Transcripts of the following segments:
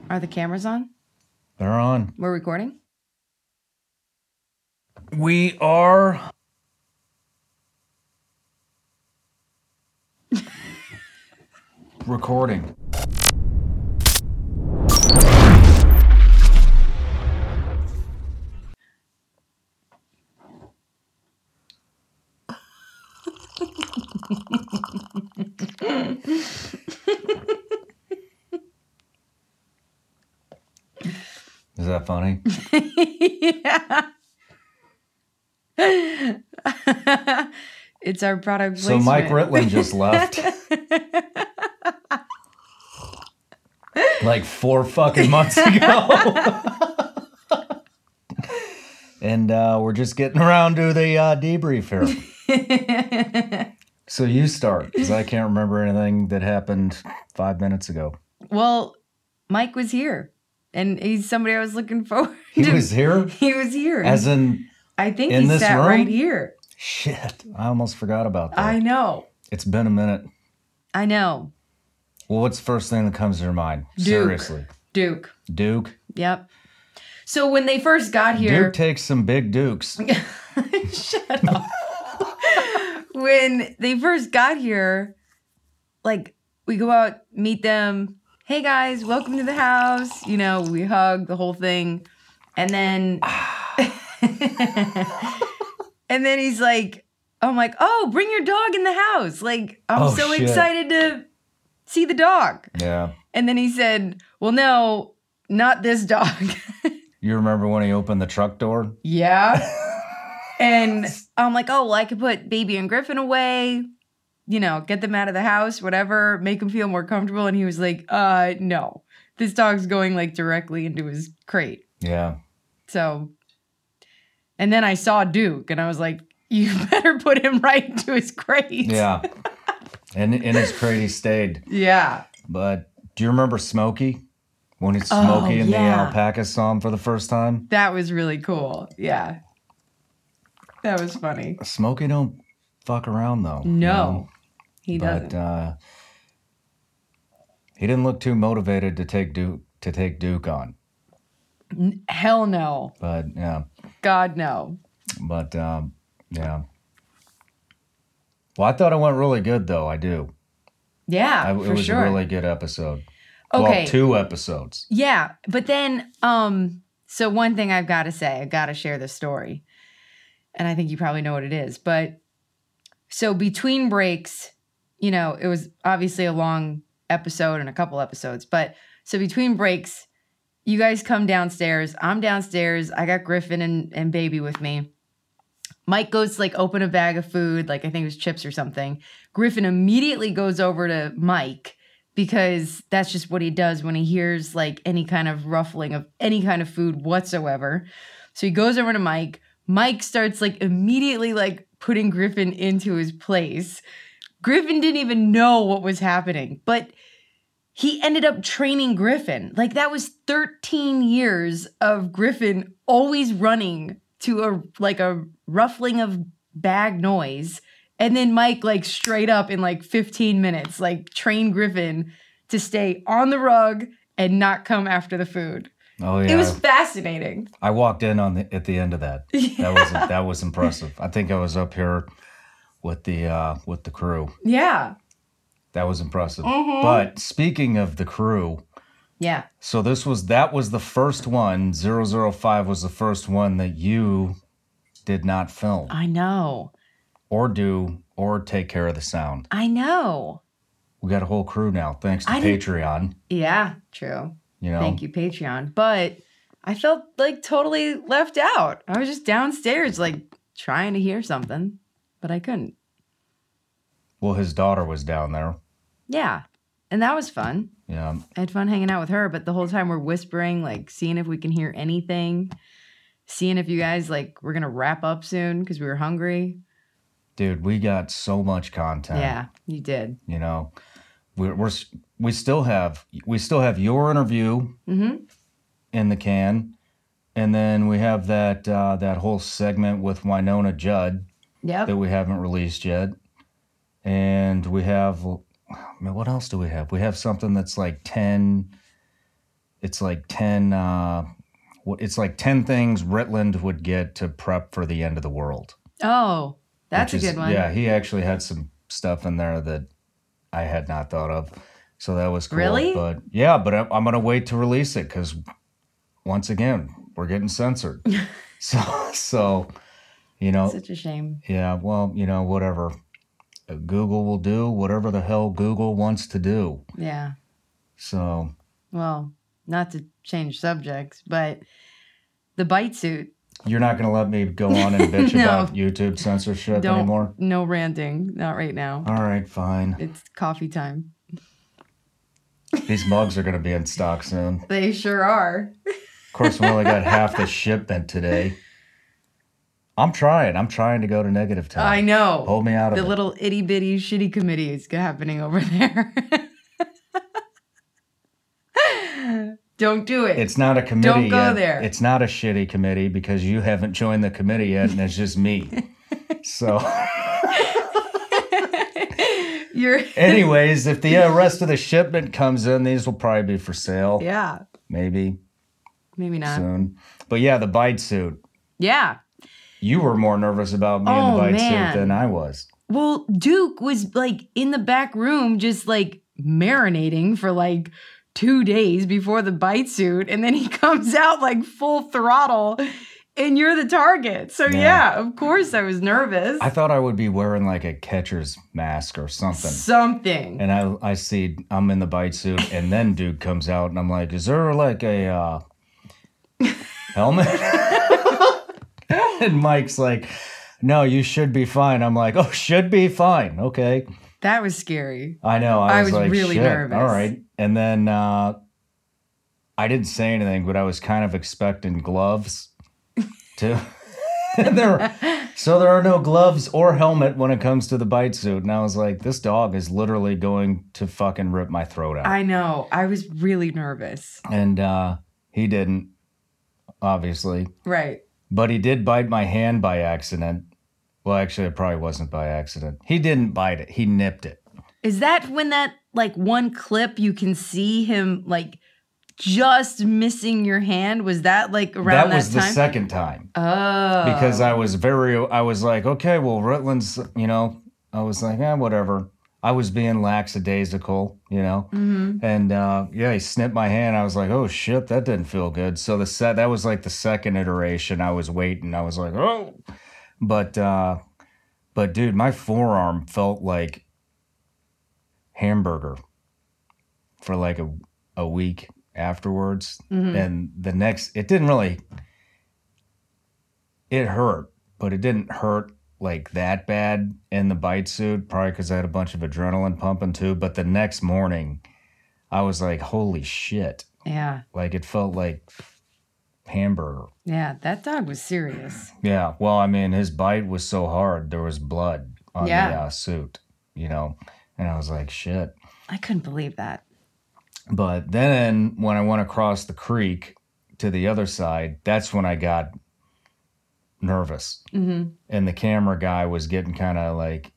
Are the cameras on? They're on. We're recording? We are... recording. Is that funny? Yeah. It's our product placement. So Mike Ritland just left. Like 4 fucking months ago. And we're just getting around to the debrief here. So you start, because I can't remember anything that happened 5 minutes ago. Well, Mike was here, and he's somebody I was looking forward to. He was here? He was here. As in I think in he this sat room? right here. Shit, I almost forgot about that. I know. It's been a minute. I know. Well, what's the first thing that comes to your mind? Duke. Seriously. Duke. Duke? Yep. So when they first got here... Duke takes some big dukes. Shut up. When they first got here, like, we go out, meet them. Hey, guys, welcome to the house. You know, we hug, the whole thing. And then... and then he's like... I'm like, oh, bring your dog in the house. Like, I'm so excited to see the dog. Yeah. And then he said, well, no, not this dog. You remember when he opened the truck door? Yeah. And I'm like, oh, well, I could put Baby and Griffin away, you know, get them out of the house, whatever, make them feel more comfortable. And he was like, no, this dog's going like directly into his crate. Yeah. So, and then I saw Duke and I was like, you better put him right into his crate. Yeah. And in his crate he stayed. Yeah. But do you remember Smokey? When it's Smokey and the alpaca saw him for the first time? That was really cool. Yeah. That was funny. Smokey don't fuck around though. No, you know? he doesn't. But he didn't look too motivated to take Duke on. Hell no. But yeah. God no. But yeah. Well, I thought it went really good though. I do. Yeah, it was a really good episode. Okay. Well, 2 episodes. Yeah, but then, so one thing I've got to say, I've got to share this story. And I think you probably know what it is. But so between breaks, you know, it was obviously a long episode and a couple episodes. But so between breaks, you guys come downstairs. I'm downstairs. I got Griffin and Baby with me. Mike goes to like open a bag of food, like I think it was chips or something. Griffin immediately goes over to Mike because that's just what he does when he hears like any kind of ruffling of any kind of food whatsoever. So he goes over to Mike. Mike starts like immediately like putting Griffin into his place. Griffin didn't even know what was happening, but he ended up training Griffin. Like that was 13 years of Griffin always running to a ruffling of bag noise. And then Mike like straight up in like 15 minutes, like trained Griffin to stay on the rug and not come after the food. Oh yeah. It was fascinating. I walked in at the end of that. Yeah. That was impressive. I think I was up here with the crew. Yeah. That was impressive. Mm-hmm. But speaking of the crew, yeah. So that was the first one. 005 was the first one that you did not film. I know. Or take care of the sound. I know. We got a whole crew now, thanks to Patreon. Yeah, true. You know? Thank you, Patreon. But I felt like totally left out. I was just downstairs, like trying to hear something, but I couldn't. Well, his daughter was down there. Yeah. And that was fun. Yeah. I had fun hanging out with her, but the whole time we're whispering, like seeing if we can hear anything, seeing if you guys like we're gonna wrap up soon because we were hungry. Dude, we got so much content. Yeah, you did. You know, we still have your interview in the can, and then we have that whole segment with Winona Judd that we haven't released yet, and we have. I mean, what else do we have? We have something that's like 10 it's like 10. It's like 10 things Ritland would get to prep for the end of the world. Oh, that's a good one. Yeah, he actually had some stuff in there that I had not thought of. So that was cool. Really? But yeah, but I'm going to wait to release it because once again, we're getting censored. so, you know. Such a shame. Yeah, well, you know, whatever. Google will do whatever the hell Google wants to do. Yeah. So. Well, not to change subjects, but the bite suit. You're not going to let me go on and bitch about YouTube censorship anymore? No ranting. Not right now. All right, fine. It's coffee time. These mugs are going to be in stock soon. They sure are. Of course, we only got half the shipment today. I'm trying to go to negative time. I know. Hold me out of it. The little itty bitty shitty committee is happening over there. Don't do it. It's not a committee Don't go yet. there. It's not a shitty committee because you haven't joined the committee yet, and it's just me. So, anyways, if the rest of the shipment comes in, these will probably be for sale. Yeah. Maybe not. Soon. But yeah, the bite suit. Yeah. You were more nervous about me in the bite suit than I was. Well, Duke was like in the back room just like marinating for like 2 days before the bite suit, and then he comes out like full throttle and you're the target. So yeah, of course I was nervous. I thought I would be wearing like a catcher's mask or something. And I see I'm in the bite suit, and then Duke comes out and I'm like, is there like a helmet? And Mike's like, no, you should be fine. I'm like, oh, should be fine. Okay. That was scary. I know. I was like, really shit. nervous. All right. And then I didn't say anything, but I was kind of expecting gloves too. So there are no gloves or helmet when it comes to the bite suit. And I was like, this dog is literally going to fucking rip my throat out. I know. I was really nervous. And he didn't, obviously. Right. But he did bite my hand by accident. Well, actually, it probably wasn't by accident. He didn't bite it. He nipped it. Is that when that, like, one clip you can see him, like, just missing your hand? Was that, like, around that time? That was the second time. Oh. Because I was like, okay, well, Ritland's, you know, I was like, whatever. I was being lackadaisical, you know. Mm-hmm. And, he snipped my hand. I was like, oh, shit, that didn't feel good. So that was, like, the second iteration. I was waiting. I was like, oh. But dude, my forearm felt like hamburger for like a week afterwards. Mm-hmm. And it hurt, but it didn't hurt like that bad in the bite suit, probably because I had a bunch of adrenaline pumping too. But the next morning, I was like, holy shit. Yeah. Like it felt like hamburger. Yeah, that dog was serious. Yeah, well, I mean, his bite was so hard, there was blood on the suit, you know, and I was like, shit. I couldn't believe that. But then when I went across the creek to the other side, that's when I got nervous. Mm-hmm. And the camera guy was getting kind of like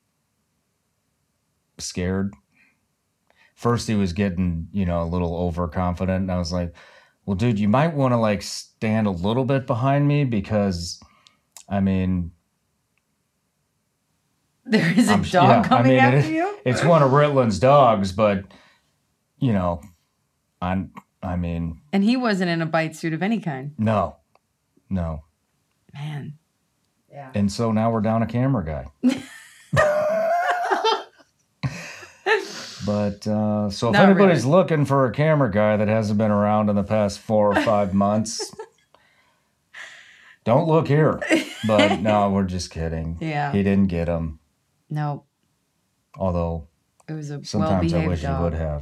scared. First, he was getting, you know, a little overconfident, and I was like, well, dude, you might want to like stand a little bit behind me because, I mean, there is a dog coming after you. It's one of Ritland's dogs, but you know, I mean, and he wasn't in a bite suit of any kind. No. Man, yeah. And so now we're down a camera guy. But so if anybody's looking for a camera guy that hasn't been around in the past 4 or 5 months, don't look here. But no, we're just kidding. Yeah. He didn't get him. No. Although it was a sometimes I wish dog. he would have.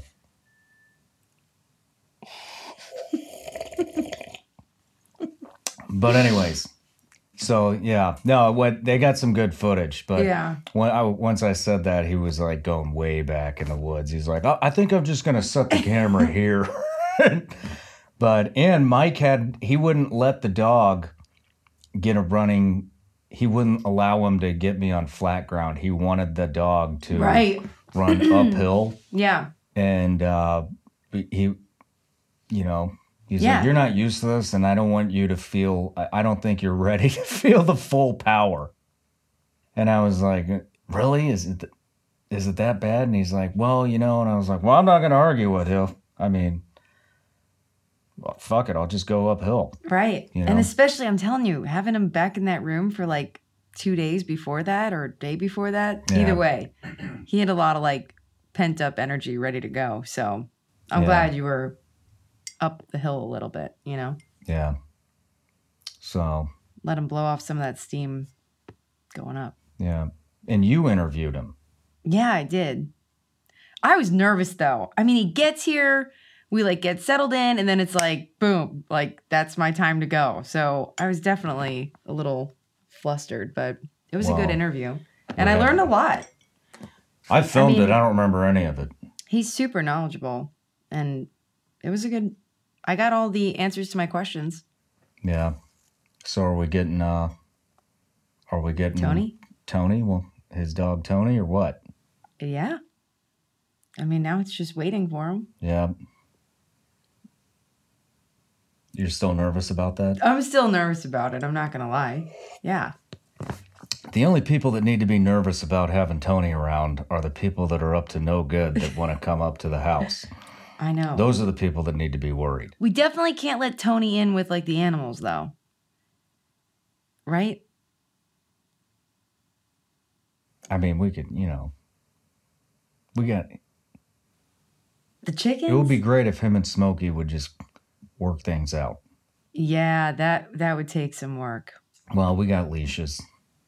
But anyways. So, yeah. No, they got some good footage. But once I said that, he was like going way back in the woods. He's like, I think I'm just going to set the camera here. And Mike he wouldn't let the dog get a running. He wouldn't allow him to get me on flat ground. He wanted the dog to run uphill. Yeah. And he, you know, He's Yeah. like, you're not used to this, and I don't want you to feel, I don't think you're ready to feel the full power. And I was like, really? Is it that bad? And he's like, well, and I was like, well, I'm not going to argue with you. I mean, well, fuck it. I'll just go uphill. Right. And especially, I'm telling you, having him back in that room for like 2 days before that or a day before that, either way, he had a lot of like pent up energy ready to go. So I'm glad you were up the hill a little bit, Yeah. So. Let him blow off some of that steam going up. Yeah. And you interviewed him. Yeah, I did. I was nervous though. I mean, he gets here, we like get settled in, and then it's like, boom, like that's my time to go. So I was definitely a little flustered, but it was a good interview. And I learned a lot. I filmed it. I don't remember any of it. He's super knowledgeable. And it was I got all the answers to my questions. Yeah. So are we getting Tony? Tony? Well, his dog Tony or what? Yeah. I mean, now it's just waiting for him. Yeah. You're still nervous about that? I'm still nervous about it. I'm not going to lie. Yeah. The only people that need to be nervous about having Tony around are the people that are up to no good that want to come up to the house. I know. Those are the people that need to be worried. We definitely can't let Tony in with like the animals though. Right? I mean, we could, we got... The chickens? It would be great if him and Smokey would just work things out. Yeah, that would take some work. Well, we got leashes.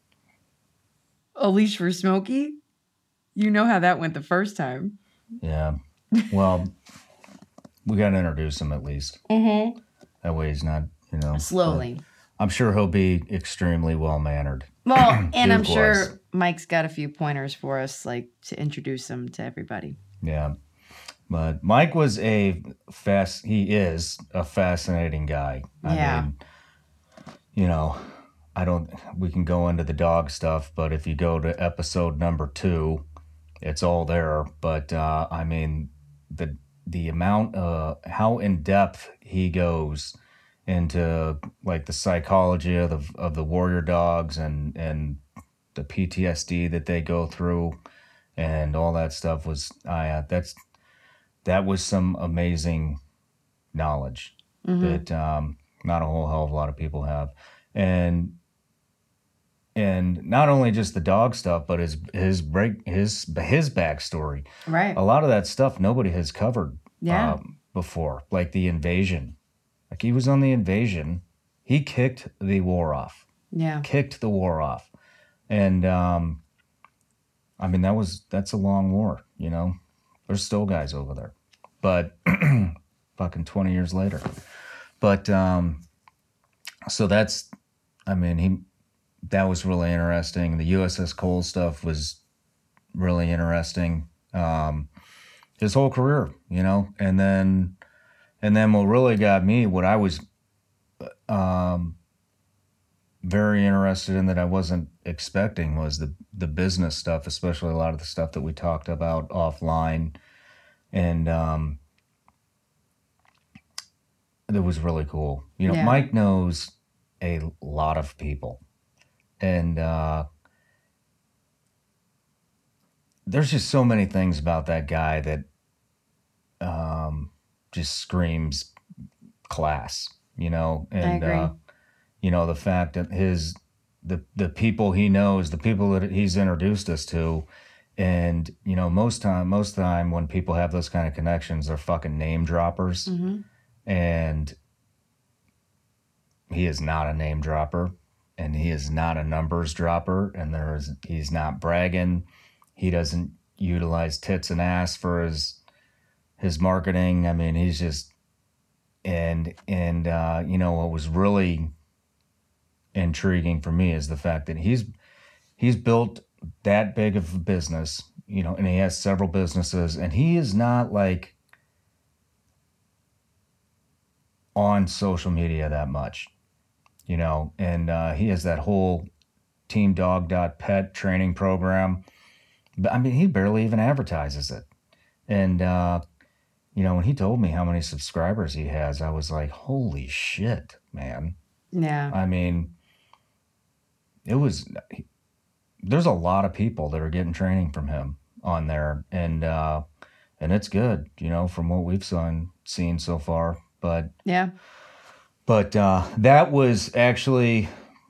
A leash for Smokey? You know how that went the first time. Yeah. Well, we got to introduce him at least. Mm-hmm. That way he's not, Slowly. I'm sure he'll be extremely well-mannered. Well, and I'm sure Mike's got a few pointers for us, like to introduce him to everybody. Yeah. But Mike was he is a fascinating guy. Yeah. I mean, we can go into the dog stuff, but if you go to episode number 2, it's all there. But, I mean, the amount how in depth he goes into like the psychology of the warrior dogs and the PTSD that they go through and all that stuff was, that was some amazing knowledge that not a whole hell of a lot of people have. And not only just the dog stuff, but his backstory. Right. A lot of that stuff nobody has covered before, like the invasion. Like he was on the invasion. He kicked the war off. Yeah. Kicked the war off. And I mean that's a long war, There's still guys over there. But fucking 20 years later. But so that was really interesting. The USS Cole stuff was really interesting. His whole career, and then what really got me, what I was very interested in that I wasn't expecting was the business stuff, especially a lot of the stuff that we talked about offline. And it was really cool. Mike knows a lot of people. And there's just so many things about that guy that just screams class, and I agree. The fact that the people he knows, the people that he's introduced us to, and most of the time when people have those kind of connections, they're fucking name droppers. Mm-hmm. And he is not a name dropper. And he is not a numbers dropper, and he's not bragging. He doesn't utilize tits and ass for his marketing. I mean, he's just and what was really intriguing for me is the fact that he's built that big of a business, and he has several businesses, and he is not like on social media that much. And he has that whole teamdog.pet training program. But I mean, he barely even advertises it. And you know, when he told me how many subscribers he has, I was like, holy shit, man. Yeah. I mean, there's a lot of people that are getting training from him on there, and it's good, you know, from what we've seen so far. But Yeah. That was actually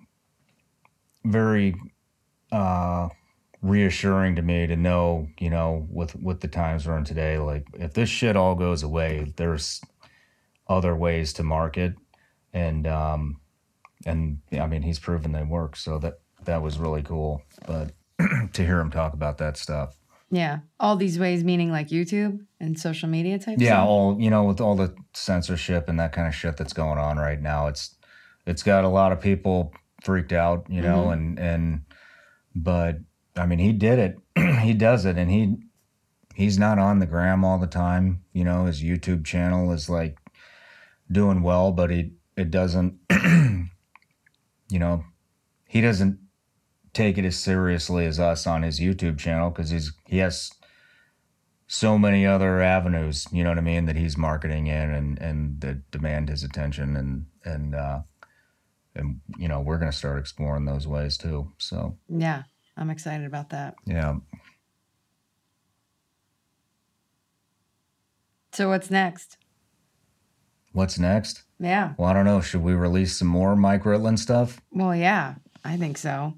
very reassuring to me to know, you know, with the times we're in today, like if this shit all goes away, there's other ways to market, and I mean, he's proven they work, so that was really cool. But to hear him talk about that stuff. Yeah. All these ways, meaning like YouTube and social media type Yeah, stuff? all, you know, with all the censorship and that kind of shit that's going on right now, it's got a lot of people freaked out, you know, but I mean, he did it. He does it, and he's not on the gram all the time. You know, his YouTube channel is like doing well, but it doesn't, you know, he doesn't take it as seriously as us on his YouTube channel because he has so many other avenues, you know what I mean, that he's marketing in and that demand his attention, and you know, we're going to start exploring those ways too. So yeah, I'm excited about that. Yeah. So what's next? What's next? Yeah. Well, I don't know. Should we release some more Mike Ritland stuff? Well, yeah, I think so.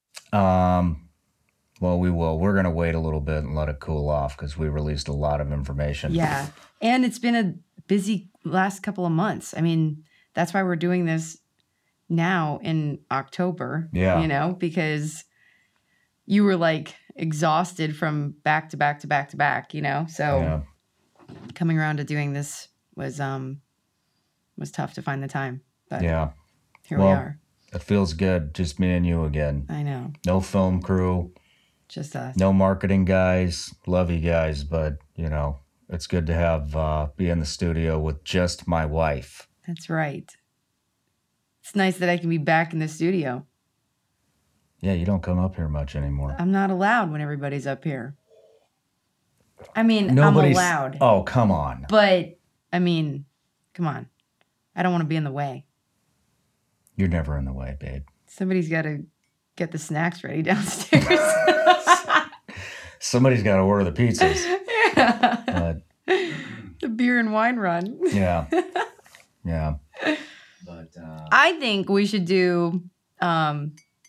Well, we will. We're going to wait a little bit and let it cool off because we released a lot of information. Yeah. And it's been a busy last couple of months. I mean, that's why we're doing this now in October. Yeah. You know, because you were like exhausted from back to back to back to back, you know? So coming around to doing this was tough to find the time. But yeah. Here we are. It feels good. Just me and you again. I know. No film crew. Just us. No marketing guys. Love you guys, but you know, it's good to have be in the studio with just my wife. That's right. It's nice that I can be back in the studio. Yeah, you don't come up here much anymore. I'm not allowed when everybody's up here. I mean, I'm allowed. Oh, come on. But, I mean, come on. I don't want to be in the way. You're never in the way, babe. Somebody's got to get the snacks ready downstairs. Somebody's got to order the pizzas. Yeah. But, the beer and wine run. Yeah. Yeah. But I think we should do a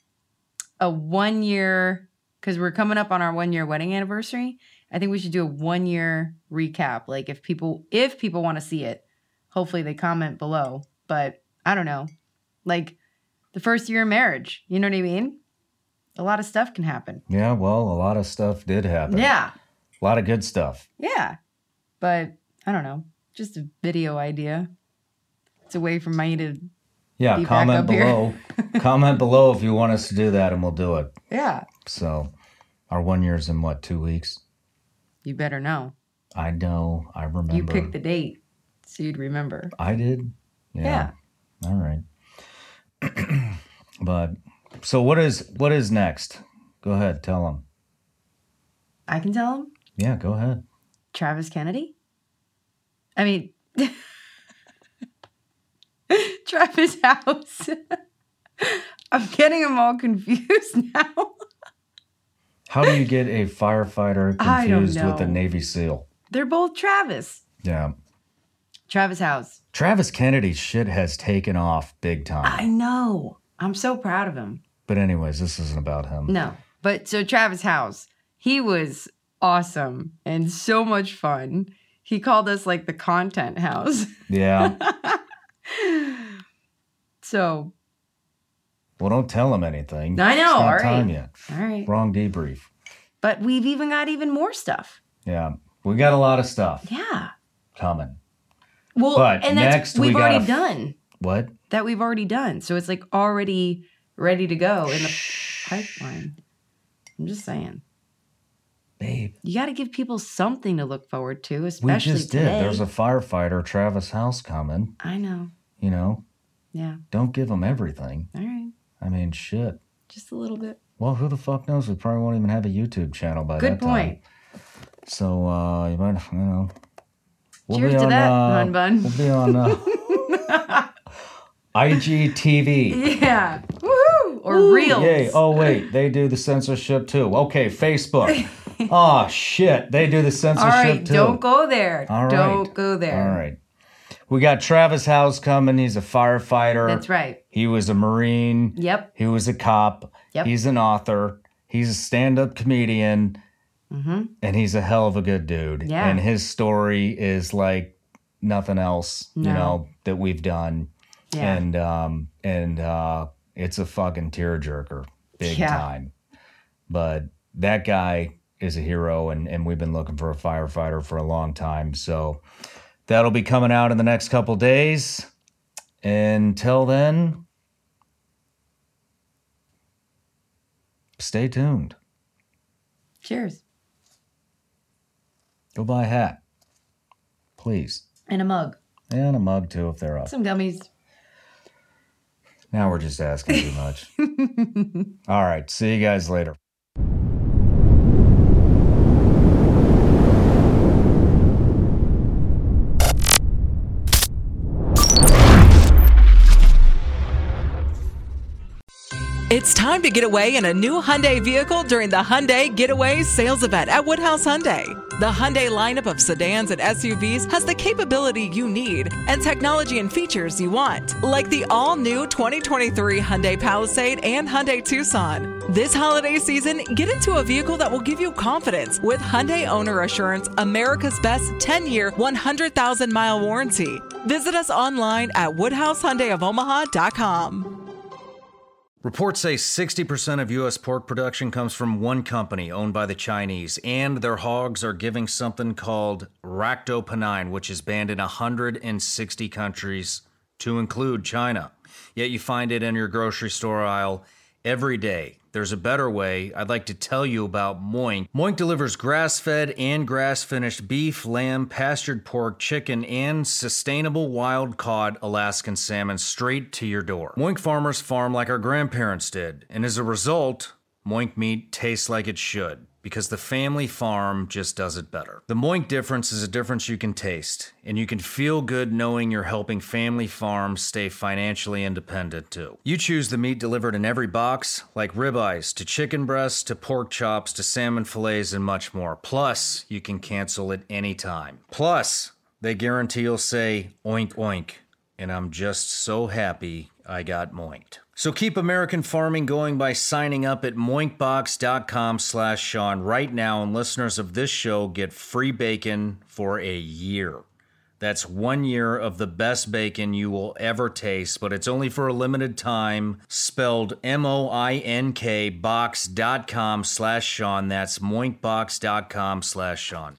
1 year, because we're coming up on our 1 year wedding anniversary. I think we should do a 1 year recap. Like if people want to see it, hopefully they comment below. But I don't know. Like the first year of marriage, you know what I mean? A lot of stuff can happen. Yeah, well, a lot of stuff did happen. Yeah. A lot of good stuff. Yeah. But I don't know. Just a video idea. It's a way for me to be comment back up below. Comment below if you want us to do that and we'll do it. Yeah. So our 1 year's in what, 2 weeks? You better know. I know. I remember. You picked the date, so you'd remember. I did? Yeah. All right. But so what is next? Go ahead, tell them. I can tell him? Yeah, go ahead. Travis Kennedy? I mean, Travis House. I'm getting them all confused now. How do you get a firefighter I don't confused with a know. Navy SEAL? They're both Travis. Yeah. Travis House. Travis Kennedy's shit has taken off big time. I know. I'm so proud of him. But anyways, this isn't about him. No. But so Travis House, he was awesome and so much fun. He called us like the content house. Yeah. So. Well, don't tell him anything. I know. It's not all right. time yet. All right. Wrong debrief. But we've even got even more stuff. Yeah. We got a lot of stuff Yeah. coming. Well, But and next we've we already gotta done. What? That we've already done. So it's like already ready to go in the pipeline. I'm just saying. Babe. You got to give people something to look forward to, We especially just today. did. There's a firefighter, Travis House, coming. I know. You know? Yeah. Don't give him everything. All right. I mean, shit. Just a little bit. Well, who the fuck knows? We probably won't even have a YouTube channel by Good that time. point. So, you might, you know. Cheers to that, Hun Bun. We'll be on IGTV. Yeah. Woohoo! Or Reels. Yay. Oh, wait. They do the censorship too. Okay, Facebook. Oh, shit. They do the censorship All right, too. don't go there. All right. Don't go there. All right. We got Travis House coming. He's a firefighter. That's right. He was a Marine. Yep. He was a cop. Yep. He's an author. He's a stand-up comedian. And he's a hell of a good dude. Yeah. And his story is like nothing else, No. you know, that we've done. Yeah. And it's a fucking tearjerker, big Yeah. time. But that guy is a hero, and we've been looking for a firefighter for a long time. So that'll be coming out in the next couple days. Until then, stay tuned. Cheers. Go buy a hat, please. And a mug. And a mug, too, if they're up. Some gummies. Now we're just asking too much. All right. See you guys later. It's time to get away in a new Hyundai vehicle during the Hyundai Getaway Sales Event at Woodhouse Hyundai. The Hyundai lineup of sedans and SUVs has the capability you need and technology and features you want, like the all-new 2023 Hyundai Palisade and Hyundai Tucson. This holiday season, get into a vehicle that will give you confidence with Hyundai Owner Assurance, America's best 10-year, 100,000-mile warranty. Visit us online at woodhousehyundaiofomaha.com. Reports say 60% of U.S. pork production comes from one company owned by the Chinese, and their hogs are giving something called ractopamine, which is banned in 160 countries, to include China. Yet you find it in your grocery store aisle every day. There's a better way. I'd like to tell you about Moink. Moink delivers grass-fed and grass-finished beef, lamb, pastured pork, chicken, and sustainable wild-caught Alaskan salmon straight to your door. Moink farmers farm like our grandparents did, and as a result, Moink meat tastes like it should, because the family farm just does it better. The Moink difference is a difference you can taste, and you can feel good knowing you're helping family farms stay financially independent too. You choose the meat delivered in every box, like ribeyes to chicken breasts to pork chops to salmon fillets and much more. Plus, you can cancel at any time. Plus, they guarantee you'll say oink oink, and I'm just so happy I got moinked. So keep American farming going by signing up at moinkbox.com/Sean right now, and listeners of this show get free bacon for a year. That's 1 year of the best bacon you will ever taste, but it's only for a limited time. Spelled MOINK box.com/Sean. That's moinkbox.com/Sean.